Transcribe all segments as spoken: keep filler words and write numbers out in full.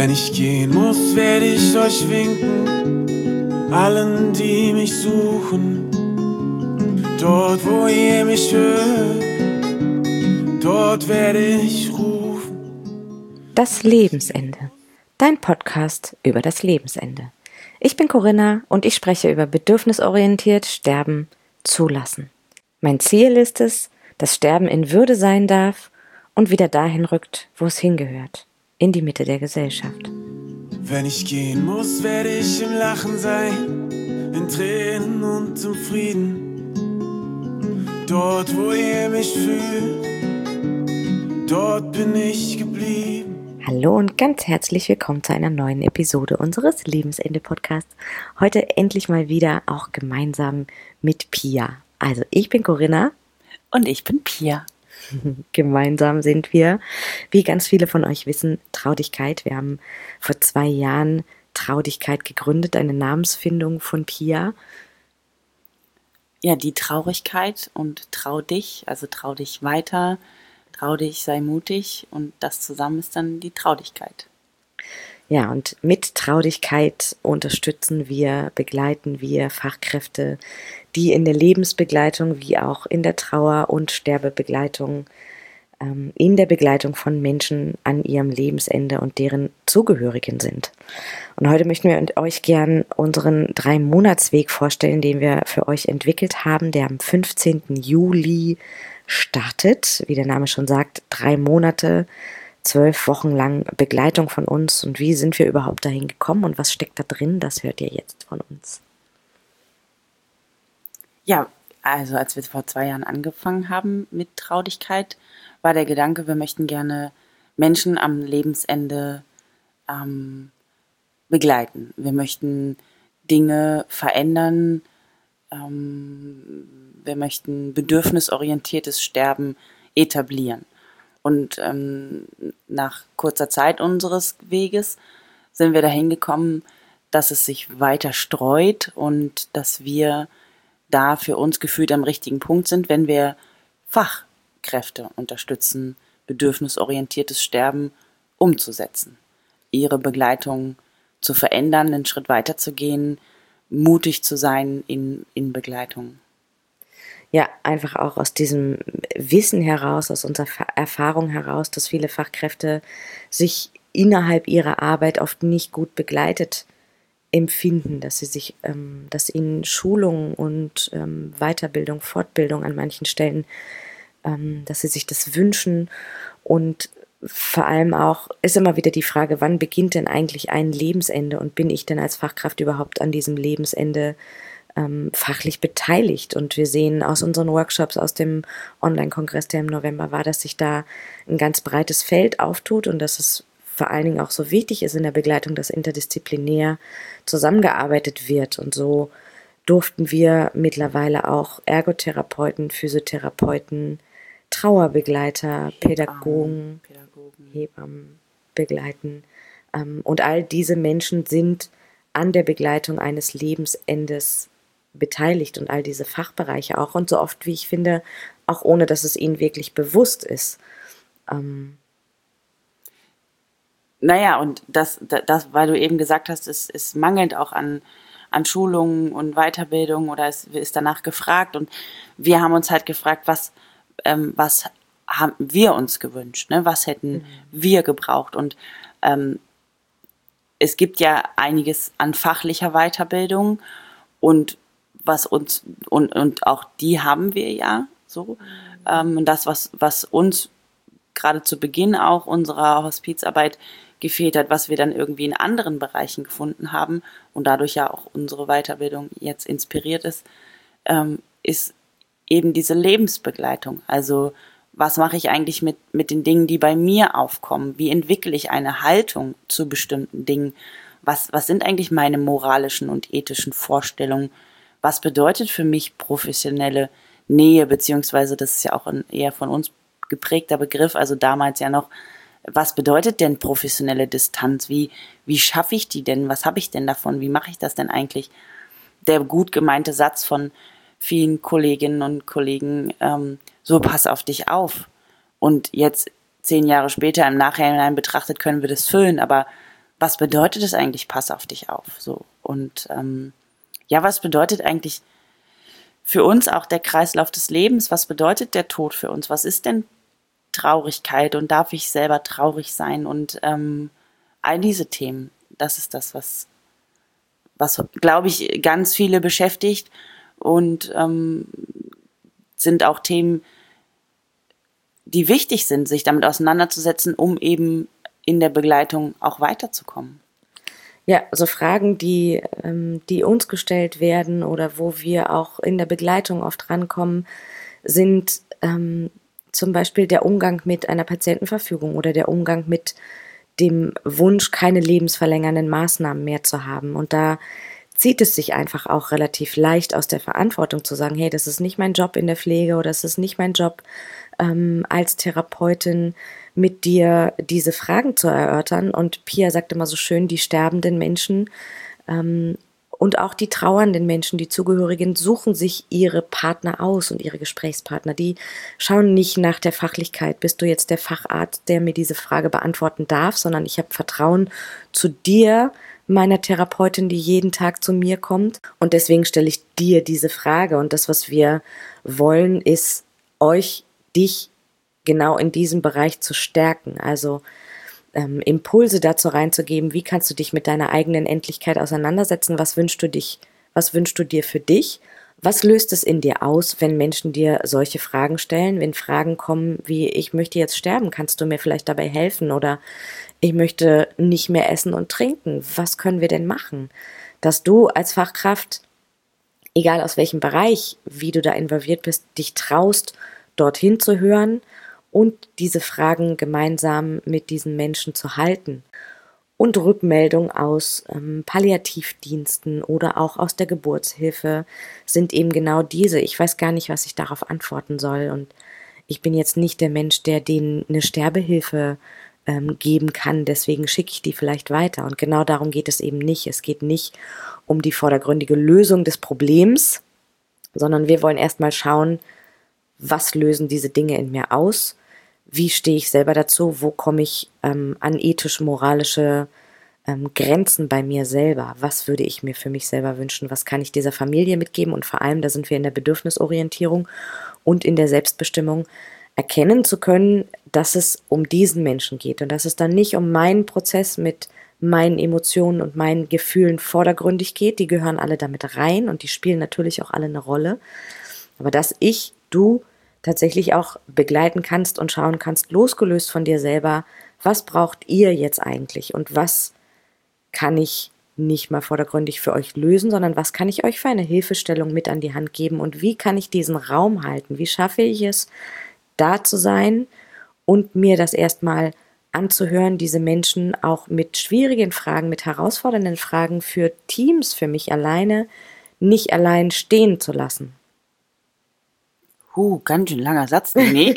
Wenn ich gehen muss, werde ich euch winken, allen, die mich suchen. Dort, wo ihr mich hört, dort werde ich rufen. Das Lebensende. Dein Podcast über das Lebensende. Ich bin Corinna und ich spreche über bedürfnisorientiert Sterben zulassen. Mein Ziel ist es, dass Sterben in Würde sein darf und wieder dahin rückt, wo es hingehört, in die Mitte der Gesellschaft. Wenn ich gehen muss, werde ich im Lachen sein, in Tränen und im Frieden. Dort, wo ihr mich fühlt, dort bin ich geblieben. Hallo und ganz herzlich willkommen zu einer neuen Episode unseres Lebensende-Podcasts. Heute endlich mal wieder auch gemeinsam mit Pia. Also ich bin Corinna. Und ich bin Pia. Gemeinsam sind wir, wie ganz viele von euch wissen, Traudigkeit. Wir haben vor zwei Jahren Traudigkeit gegründet, eine Namensfindung von Pia. Ja, die Traurigkeit und trau dich, also trau dich weiter, trau dich, sei mutig und das zusammen ist dann die Traudigkeit. Ja, und mit Traudigkeit unterstützen wir, begleiten wir Fachkräfte, die in der Lebensbegleitung wie auch in der Trauer- und Sterbebegleitung, ähm, in der Begleitung von Menschen an ihrem Lebensende und deren Zugehörigen sind. Und heute möchten wir euch gern unseren Drei-Monats-Weg vorstellen, den wir für euch entwickelt haben, der am fünfzehnten Juli startet. Wie der Name schon sagt, drei Monate, zwölf Wochen lang Begleitung von uns. Und wie sind wir überhaupt dahin gekommen und was steckt da drin, das hört ihr jetzt von uns. Ja, also als wir vor zwei Jahren angefangen haben mit Traudigkeit, war der Gedanke, wir möchten gerne Menschen am Lebensende ähm, begleiten. Wir möchten Dinge verändern, ähm, wir möchten bedürfnisorientiertes Sterben etablieren. Und ähm, nach kurzer Zeit unseres Weges sind wir dahin gekommen, dass es sich weiter streut und dass wir da für uns gefühlt am richtigen Punkt sind, wenn wir Fachkräfte unterstützen, bedürfnisorientiertes Sterben umzusetzen, ihre Begleitung zu verändern, einen Schritt weiter zu gehen, mutig zu sein in, in Begleitung. Ja, einfach auch aus diesem Wissen heraus, aus unserer Erfahrung heraus, dass viele Fachkräfte sich innerhalb ihrer Arbeit oft nicht gut begleitet empfinden, dass sie sich, ähm, dass ihnen Schulung und ähm, Weiterbildung, Fortbildung an manchen Stellen, ähm, dass sie sich das wünschen. Und vor allem auch ist immer wieder die Frage, wann beginnt denn eigentlich ein Lebensende und bin ich denn als Fachkraft überhaupt an diesem Lebensende ähm, fachlich beteiligt? Und wir sehen aus unseren Workshops, aus dem Online-Kongress, der im November war, dass sich da ein ganz breites Feld auftut und dass es vor allen Dingen auch so wichtig ist in der Begleitung, dass interdisziplinär zusammengearbeitet wird. Und so durften wir mittlerweile auch Ergotherapeuten, Physiotherapeuten, Trauerbegleiter, Pädagogen, Pädagogen. Hebammen begleiten. Und all diese Menschen sind an der Begleitung eines Lebensendes beteiligt und all diese Fachbereiche auch. Und so oft, wie ich finde, auch ohne, dass es ihnen wirklich bewusst ist. Ähm, Naja, und das, das, weil du eben gesagt hast, es, es mangelt auch an, an Schulungen und Weiterbildung oder es ist danach gefragt. Und wir haben uns halt gefragt, was, ähm, was haben wir uns gewünscht, ne? Was hätten mhm. wir gebraucht? Und ähm, es gibt ja einiges an fachlicher Weiterbildung und was uns, und, und auch die haben wir ja so. Mhm. Ähm, und das, was, was uns gerade zu Beginn auch unserer Hospizarbeit gefehlt hat, was wir dann irgendwie in anderen Bereichen gefunden haben und dadurch ja auch unsere Weiterbildung jetzt inspiriert ist, ähm, ist eben diese Lebensbegleitung. Also was mache ich eigentlich mit, mit den Dingen, die bei mir aufkommen? Wie entwickle ich eine Haltung zu bestimmten Dingen? Was, was sind eigentlich meine moralischen und ethischen Vorstellungen? Was bedeutet für mich professionelle Nähe, beziehungsweise das ist ja auch ein eher von uns geprägter Begriff, also damals ja noch, was bedeutet denn professionelle Distanz? Wie, wie schaffe ich die denn? Was habe ich denn davon? Wie mache ich das denn eigentlich? Der gut gemeinte Satz von vielen Kolleginnen und Kollegen, ähm, so pass auf dich auf. Und jetzt, zehn Jahre später, im Nachhinein betrachtet, können wir das füllen, aber was bedeutet es eigentlich, pass auf dich auf? So. Und ähm, ja, was bedeutet eigentlich für uns auch der Kreislauf des Lebens? Was bedeutet der Tod für uns? Was ist denn Traurigkeit und darf ich selber traurig sein? Und ähm, all diese Themen, das ist das, was, was glaube ich, ganz viele beschäftigt und ähm, sind auch Themen, die wichtig sind, sich damit auseinanderzusetzen, um eben in der Begleitung auch weiterzukommen. Ja, so Fragen, die, ähm, die uns gestellt werden oder wo wir auch in der Begleitung oft rankommen, sind ähm, zum Beispiel der Umgang mit einer Patientenverfügung oder der Umgang mit dem Wunsch, keine lebensverlängernden Maßnahmen mehr zu haben. Und da zieht es sich einfach auch relativ leicht aus der Verantwortung zu sagen, hey, das ist nicht mein Job in der Pflege oder das ist nicht mein Job ähm, als Therapeutin, mit dir diese Fragen zu erörtern. Und Pia sagt immer so schön, die sterbenden Menschen ähm, und auch die trauernden Menschen, die Zugehörigen, suchen sich ihre Partner aus und ihre Gesprächspartner. Die schauen nicht nach der Fachlichkeit, bist du jetzt der Facharzt, der mir diese Frage beantworten darf, sondern ich habe Vertrauen zu dir, meiner Therapeutin, die jeden Tag zu mir kommt. Und deswegen stelle ich dir diese Frage. Und das, was wir wollen, ist euch, dich genau in diesem Bereich zu stärken. Also ähm, Impulse dazu reinzugeben, wie kannst du dich mit deiner eigenen Endlichkeit auseinandersetzen, was wünschst du dich, was wünschst du dir für dich, was löst es in dir aus, wenn Menschen dir solche Fragen stellen, wenn Fragen kommen wie, ich möchte jetzt sterben, kannst du mir vielleicht dabei helfen, oder ich möchte nicht mehr essen und trinken, was können wir denn machen? Dass du als Fachkraft, egal aus welchem Bereich, wie du da involviert bist, dich traust, dorthin zu hören und diese Fragen gemeinsam mit diesen Menschen zu halten. Und Rückmeldung aus ähm, Palliativdiensten oder auch aus der Geburtshilfe sind eben genau diese. Ich weiß gar nicht, was ich darauf antworten soll, und ich bin jetzt nicht der Mensch, der denen eine Sterbehilfe ähm, geben kann, deswegen schicke ich die vielleicht weiter. Und genau darum geht es eben nicht. Es geht nicht um die vordergründige Lösung des Problems, sondern wir wollen erstmal schauen, was lösen diese Dinge in mir aus? Wie stehe ich selber dazu? Wo komme ich ähm, an ethisch-moralische ähm, Grenzen bei mir selber? Was würde ich mir für mich selber wünschen? Was kann ich dieser Familie mitgeben? Und vor allem, da sind wir in der Bedürfnisorientierung und in der Selbstbestimmung, erkennen zu können, dass es um diesen Menschen geht und dass es dann nicht um meinen Prozess mit meinen Emotionen und meinen Gefühlen vordergründig geht. Die gehören alle damit rein und die spielen natürlich auch alle eine Rolle. Aber dass ich, du, tatsächlich auch begleiten kannst und schauen kannst, losgelöst von dir selber, was braucht ihr jetzt eigentlich und was kann ich nicht mal vordergründig für euch lösen, sondern was kann ich euch für eine Hilfestellung mit an die Hand geben und wie kann ich diesen Raum halten, wie schaffe ich es, da zu sein und mir das erstmal anzuhören, diese Menschen auch mit schwierigen Fragen, mit herausfordernden Fragen für Teams, für mich alleine, nicht allein stehen zu lassen. Huh, ganz schön langer Satz. Nee.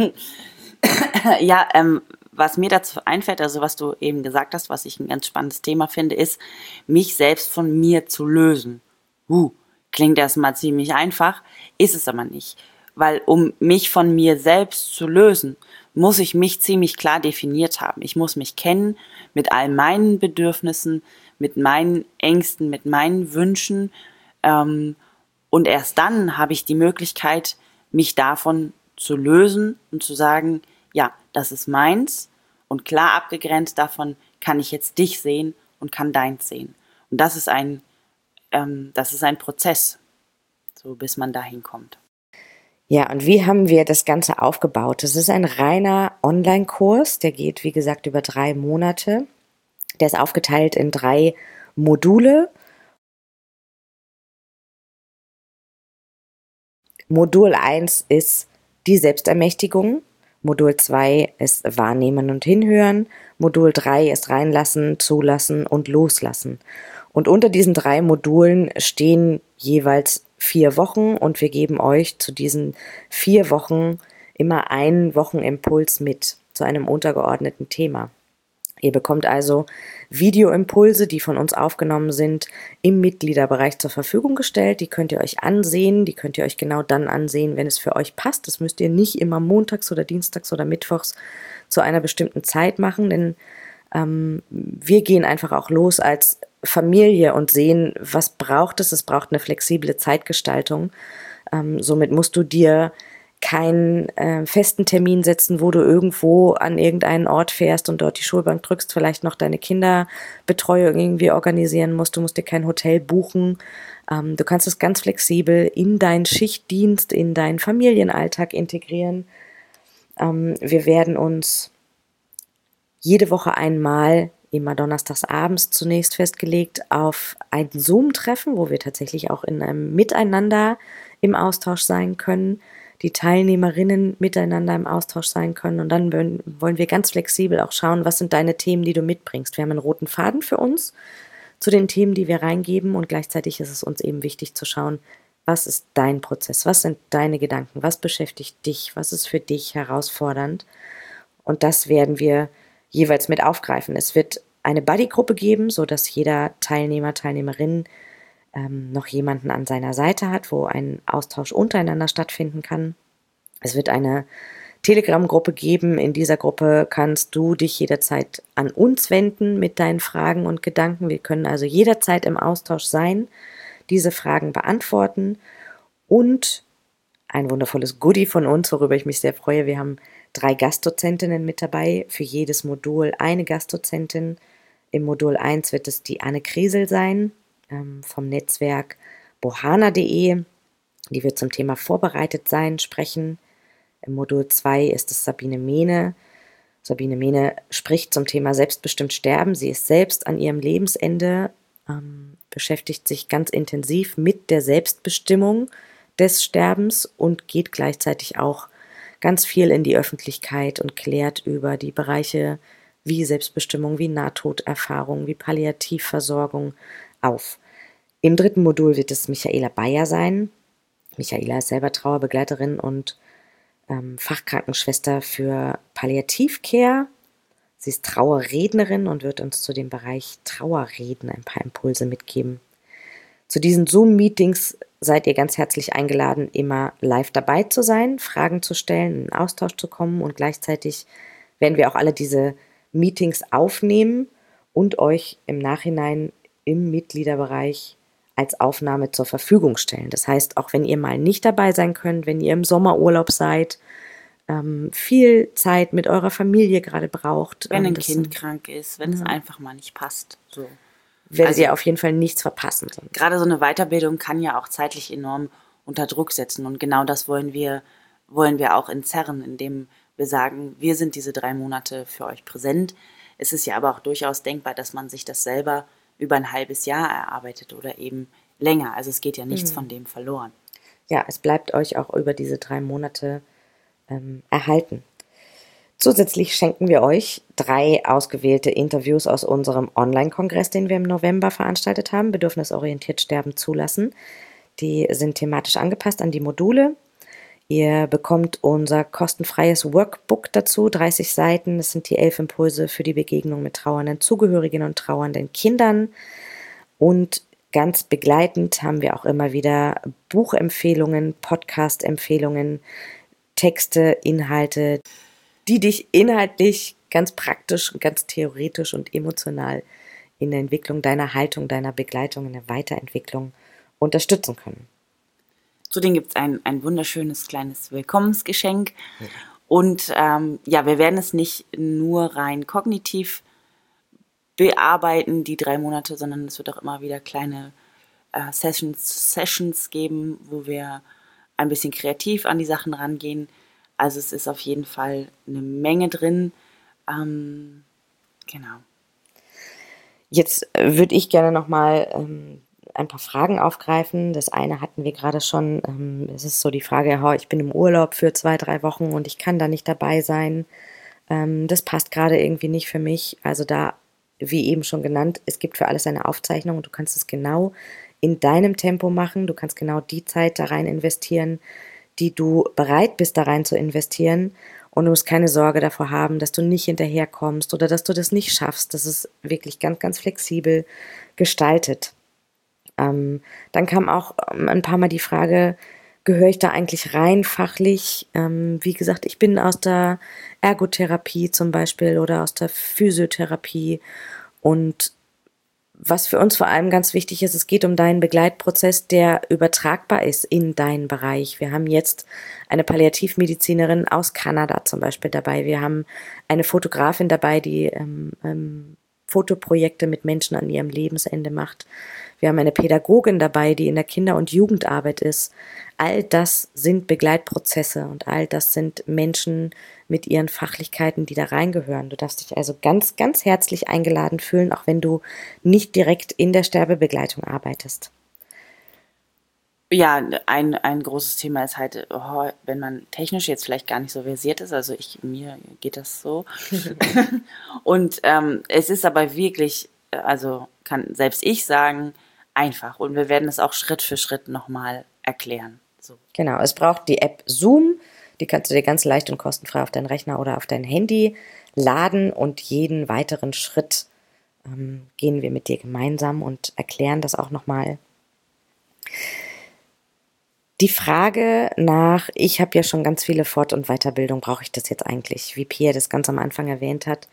ja, ähm, was mir dazu einfällt, also was du eben gesagt hast, was ich ein ganz spannendes Thema finde, ist, mich selbst von mir zu lösen. Huh, klingt erstmal ziemlich einfach, ist es aber nicht. Weil um mich von mir selbst zu lösen, muss ich mich ziemlich klar definiert haben. Ich muss mich kennen mit all meinen Bedürfnissen, mit meinen Ängsten, mit meinen Wünschen. Ähm, und erst dann habe ich die Möglichkeit, mich davon zu lösen und zu sagen, ja, das ist meins und klar abgegrenzt davon kann ich jetzt dich sehen und kann deins sehen. Und das ist ein, ähm, das ist ein Prozess, so bis man dahin kommt. Ja, und wie haben wir das Ganze aufgebaut? Das ist ein reiner Online-Kurs, der geht, wie gesagt, über drei Monate. Der ist aufgeteilt in drei Module. Modul eins ist die Selbstermächtigung, Modul zwei ist Wahrnehmen und Hinhören, Modul drei ist Reinlassen, Zulassen und Loslassen. Und unter diesen drei Modulen stehen jeweils vier Wochen und wir geben euch zu diesen vier Wochen immer einen Wochenimpuls mit zu einem untergeordneten Thema. Ihr bekommt also Videoimpulse, die von uns aufgenommen sind, im Mitgliederbereich zur Verfügung gestellt. Die könnt ihr euch ansehen, die könnt ihr euch genau dann ansehen, wenn es für euch passt. Das müsst ihr nicht immer montags oder dienstags oder mittwochs zu einer bestimmten Zeit machen, denn Ähm, wir gehen einfach auch los als Familie und sehen, was braucht es. Es braucht eine flexible Zeitgestaltung. Ähm, somit musst du dir keinen äh, festen Termin setzen, wo du irgendwo an irgendeinen Ort fährst und dort die Schulbank drückst, vielleicht noch deine Kinderbetreuung irgendwie organisieren musst. Du musst dir kein Hotel buchen. Ähm, du kannst es ganz flexibel in deinen Schichtdienst, in deinen Familienalltag integrieren. Ähm, wir werden uns jede Woche einmal, immer donnerstags abends zunächst festgelegt, auf ein Zoom-Treffen, wo wir tatsächlich auch in einem Miteinander im Austausch sein können, die Teilnehmerinnen miteinander im Austausch sein können. Und dann wollen wir ganz flexibel auch schauen, was sind deine Themen, die du mitbringst. Wir haben einen roten Faden für uns zu den Themen, die wir reingeben, und gleichzeitig ist es uns eben wichtig zu schauen, was ist dein Prozess, was sind deine Gedanken, was beschäftigt dich, was ist für dich herausfordernd. Und das werden wir jeweils mit aufgreifen. Es wird eine Buddy-Gruppe geben, sodass jeder Teilnehmer, Teilnehmerin ähm, noch jemanden an seiner Seite hat, wo ein Austausch untereinander stattfinden kann. Es wird eine Telegram-Gruppe geben. In dieser Gruppe kannst du dich jederzeit an uns wenden mit deinen Fragen und Gedanken. Wir können also jederzeit im Austausch sein, diese Fragen beantworten, und ein wundervolles Goodie von uns, worüber ich mich sehr freue. Wir haben drei Gastdozentinnen mit dabei, für jedes Modul eine Gastdozentin. Im Modul eins wird es die Anne Kresel sein, ähm, vom Netzwerk bohana punkt de. Die wird zum Thema Vorbereitet sein sprechen. Im Modul zwei ist es Sabine Mehne. Sabine Mehne spricht zum Thema Selbstbestimmt sterben. Sie ist selbst an ihrem Lebensende, ähm, beschäftigt sich ganz intensiv mit der Selbstbestimmung des Sterbens und geht gleichzeitig auch ganz viel in die Öffentlichkeit und klärt über die Bereiche wie Selbstbestimmung, wie Nahtoderfahrung, wie Palliativversorgung auf. Im dritten Modul wird es Michaela Bayer sein. Michaela ist selber Trauerbegleiterin und ähm, Fachkrankenschwester für Palliativcare. Sie ist Trauerrednerin und wird uns zu dem Bereich Trauerreden ein paar Impulse mitgeben. Zu diesen Zoom-Meetings seid ihr ganz herzlich eingeladen, immer live dabei zu sein, Fragen zu stellen, in einen Austausch zu kommen, und gleichzeitig werden wir auch alle diese Meetings aufnehmen und euch im Nachhinein im Mitgliederbereich als Aufnahme zur Verfügung stellen. Das heißt, auch wenn ihr mal nicht dabei sein könnt, wenn ihr im Sommerurlaub seid, ähm, viel Zeit mit eurer Familie gerade braucht. Wenn ein das, Kind krank ist, wenn ja. es einfach mal nicht passt. So. Werdet also, ihr auf jeden Fall nichts verpassen. Gerade so eine Weiterbildung kann ja auch zeitlich enorm unter Druck setzen. Und genau das wollen wir, wollen wir auch entzerren, indem wir sagen, wir sind diese drei Monate für euch präsent. Es ist ja aber auch durchaus denkbar, dass man sich das selber über ein halbes Jahr erarbeitet oder eben länger. Also es geht ja nichts mhm. von dem verloren. Ja, es bleibt euch auch über diese drei Monate ähm, erhalten. Zusätzlich schenken wir euch drei ausgewählte Interviews aus unserem Online-Kongress, den wir im November veranstaltet haben, Bedürfnisorientiert Sterben zulassen. Die sind thematisch angepasst an die Module. Ihr bekommt unser kostenfreies Workbook dazu, dreißig Seiten. Das sind die elf Impulse für die Begegnung mit trauernden Zugehörigen und trauernden Kindern. Und ganz begleitend haben wir auch immer wieder Buchempfehlungen, Podcast-Empfehlungen, Texte, Inhalte, die dich inhaltlich ganz praktisch, ganz theoretisch und emotional in der Entwicklung deiner Haltung, deiner Begleitung, in der Weiterentwicklung unterstützen können. Zudem gibt es ein, ein wunderschönes kleines Willkommensgeschenk. Ja. Und ähm, ja, wir werden es nicht nur rein kognitiv bearbeiten, die drei Monate, sondern es wird auch immer wieder kleine äh, Sessions, Sessions geben, wo wir ein bisschen kreativ an die Sachen rangehen. Also es ist auf jeden Fall eine Menge drin. Ähm, genau. Jetzt würde ich gerne nochmal ähm, ein paar Fragen aufgreifen. Das eine hatten wir gerade schon. Ähm, es ist so die Frage, oh, ich bin im Urlaub für zwei, drei Wochen und ich kann da nicht dabei sein. Ähm, das passt gerade irgendwie nicht für mich. Also da, wie eben schon genannt, es gibt für alles eine Aufzeichnung und du kannst es genau in deinem Tempo machen. Du kannst genau die Zeit da rein investieren, die du bereit bist, da rein zu investieren, und du musst keine Sorge davor haben, dass du nicht hinterherkommst oder dass du das nicht schaffst. Das ist wirklich ganz, ganz flexibel gestaltet. Ähm, dann kam auch ein paar Mal die Frage, gehöre ich da eigentlich rein fachlich? Ähm, wie gesagt, ich bin aus der Ergotherapie zum Beispiel oder aus der Physiotherapie. Und was für uns vor allem ganz wichtig ist, es geht um deinen Begleitprozess, der übertragbar ist in deinen Bereich. Wir haben jetzt eine Palliativmedizinerin aus Kanada zum Beispiel dabei. Wir haben eine Fotografin dabei, die ähm, ähm, Fotoprojekte mit Menschen an ihrem Lebensende macht. Wir haben eine Pädagogin dabei, die in der Kinder- und Jugendarbeit ist. All das sind Begleitprozesse und all das sind Menschen mit ihren Fachlichkeiten, die da reingehören. Du darfst dich also ganz, ganz herzlich eingeladen fühlen, auch wenn du nicht direkt in der Sterbebegleitung arbeitest. Ja, ein, ein großes Thema ist halt, oh, wenn man technisch jetzt vielleicht gar nicht so versiert ist, also ich, mir geht das so. Und ähm, es ist aber wirklich, also kann selbst ich sagen, einfach. Und wir werden es auch Schritt für Schritt nochmal erklären. So. Genau, es braucht die App Zoom, die kannst du dir ganz leicht und kostenfrei auf deinen Rechner oder auf dein Handy laden und jeden weiteren Schritt ähm, gehen wir mit dir gemeinsam und erklären das auch nochmal. Die Frage nach, ich habe ja schon ganz viele Fort- und Weiterbildung, brauche ich das jetzt eigentlich? Wie Pia das ganz am Anfang erwähnt hat,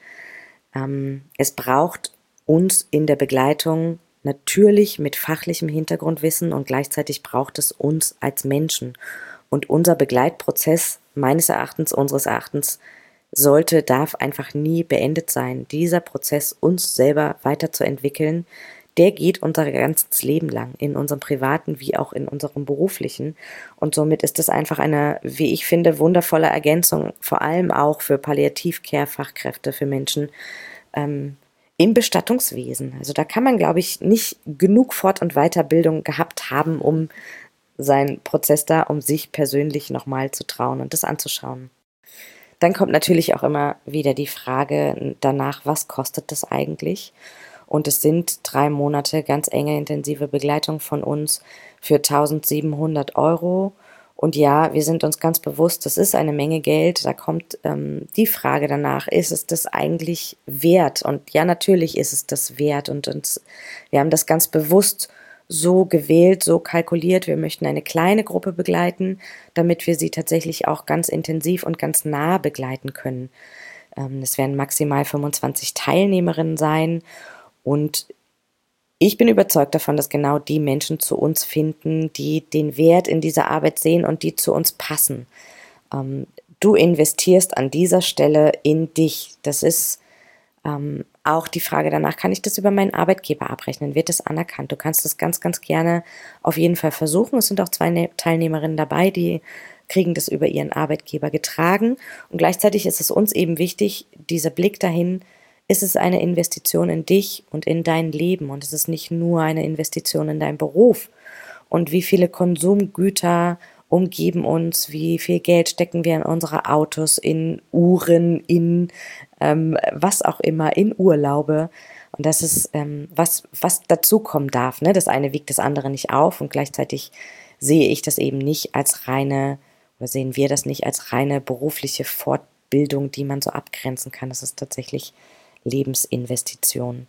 ähm, es braucht uns in der Begleitung natürlich mit fachlichem Hintergrundwissen und gleichzeitig braucht es uns als Menschen. Und unser Begleitprozess, meines Erachtens, unseres Erachtens, sollte, darf einfach nie beendet sein. Dieser Prozess, uns selber weiterzuentwickeln, der geht unser ganzes Leben lang, in unserem privaten wie auch in unserem beruflichen. Und somit ist es einfach eine, wie ich finde, wundervolle Ergänzung, vor allem auch für Palliativ-Care-Fachkräfte, für Menschen ähm, im Bestattungswesen. Also da kann man, glaube ich, nicht genug Fort- und Weiterbildung gehabt haben, um seinen Prozess da, um sich persönlich nochmal zu trauen und das anzuschauen. Dann kommt natürlich auch immer wieder die Frage danach, was kostet das eigentlich? Und es sind drei Monate ganz enge, intensive Begleitung von uns für eintausendsiebenhundert Euro. Und ja, wir sind uns ganz bewusst, das ist eine Menge Geld. Da kommt ähm, die Frage danach, ist es das eigentlich wert? Und ja, natürlich ist es das wert. Und uns, wir haben das ganz bewusst so gewählt, so kalkuliert. Wir möchten eine kleine Gruppe begleiten, damit wir sie tatsächlich auch ganz intensiv und ganz nah begleiten können. Ähm, es werden maximal fünfundzwanzig Teilnehmerinnen sein. Und ich bin überzeugt davon, dass genau die Menschen zu uns finden, die den Wert in dieser Arbeit sehen und die zu uns passen. Ähm, du investierst an dieser Stelle in dich. Das ist ähm, auch die Frage danach, kann ich das über meinen Arbeitgeber abrechnen? Wird das anerkannt? Du kannst das ganz, ganz gerne auf jeden Fall versuchen. Es sind auch zwei ne- Teilnehmerinnen dabei, die kriegen das über ihren Arbeitgeber getragen. Und gleichzeitig ist es uns eben wichtig, dieser Blick dahin, ist es eine Investition in dich und in dein Leben und es ist nicht nur eine Investition in deinen Beruf. Und wie viele Konsumgüter umgeben uns, wie viel Geld stecken wir in unsere Autos, in Uhren, in ähm, was auch immer, in Urlaube. Und das ist, ähm, was, was dazukommen darf. Ne? Das eine wiegt das andere nicht auf und gleichzeitig sehe ich das eben nicht als reine, oder sehen wir das nicht als reine berufliche Fortbildung, die man so abgrenzen kann. Das ist tatsächlich Lebensinvestition.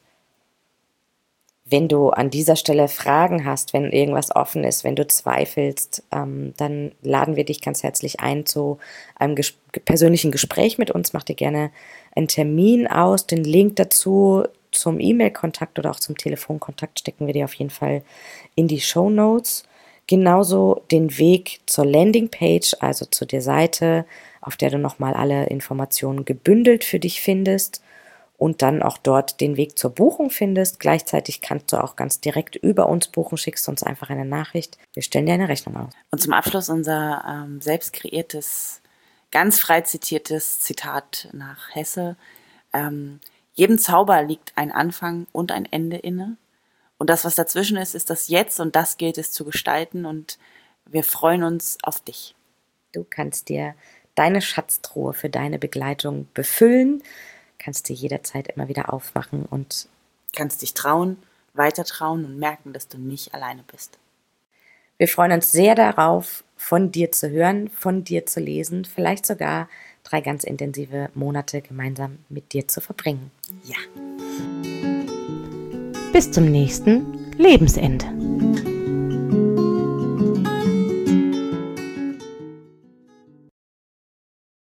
Wenn du an dieser Stelle Fragen hast, wenn irgendwas offen ist, wenn du zweifelst, ähm, dann laden wir dich ganz herzlich ein zu einem ges- persönlichen Gespräch mit uns. Mach dir gerne einen Termin aus. Den Link dazu zum E-Mail-Kontakt oder auch zum Telefonkontakt stecken wir dir auf jeden Fall in die Shownotes. Genauso den Weg zur Landingpage, also zu der Seite, auf der du nochmal alle Informationen gebündelt für dich findest. Und dann auch dort den Weg zur Buchung findest. Gleichzeitig kannst du auch ganz direkt über uns buchen, schickst uns einfach eine Nachricht. Wir stellen dir eine Rechnung aus. Und zum Abschluss unser ähm, selbst kreiertes, ganz frei zitiertes Zitat nach Hesse. Ähm, jedem Zauber liegt ein Anfang und ein Ende inne. Und das, was dazwischen ist, ist das Jetzt und das gilt es zu gestalten. Und wir freuen uns auf dich. Du kannst dir deine Schatztruhe für deine Begleitung befüllen. Kannst du jederzeit immer wieder aufmachen und kannst dich trauen, weiter trauen und merken, dass du nicht alleine bist. Wir freuen uns sehr darauf, von dir zu hören, von dir zu lesen, vielleicht sogar drei ganz intensive Monate gemeinsam mit dir zu verbringen. Ja. Bis zum nächsten Lebensende.